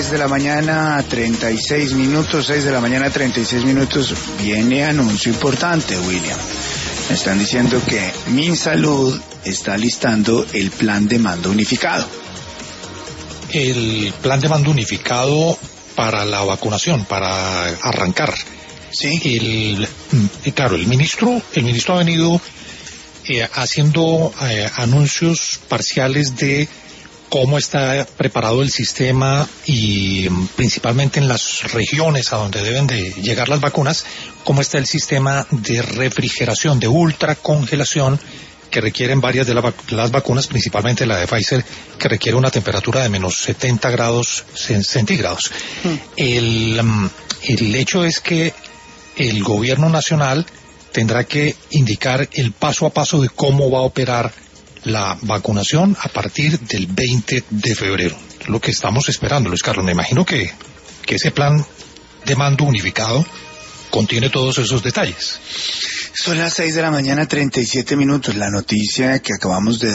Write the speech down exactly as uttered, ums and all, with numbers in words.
de la mañana, treinta y seis minutos, seis de la mañana, treinta y seis minutos. Viene anuncio importante, William. Me están diciendo que MinSalud está listando el plan de mando unificado. El plan de mando unificado para la vacunación, para arrancar. Sí. El, claro, el ministro, el ministro ha venido eh, haciendo eh, anuncios parciales de cómo está preparado el sistema y principalmente en las regiones a donde deben de llegar las vacunas, cómo está el sistema de refrigeración, de ultracongelación que requieren varias de la vac- las vacunas, principalmente la de Pfizer, que requiere una temperatura de menos setenta grados centígrados. Mm. El, el hecho es que el gobierno nacional tendrá que indicar el paso a paso de cómo va a operar la vacunación a partir del veinte de febrero. Lo que estamos esperando, Luis Carlos. Me imagino que, que ese plan de mando unificado contiene todos esos detalles. Son las seis de la mañana, treinta y siete minutos. La noticia que acabamos de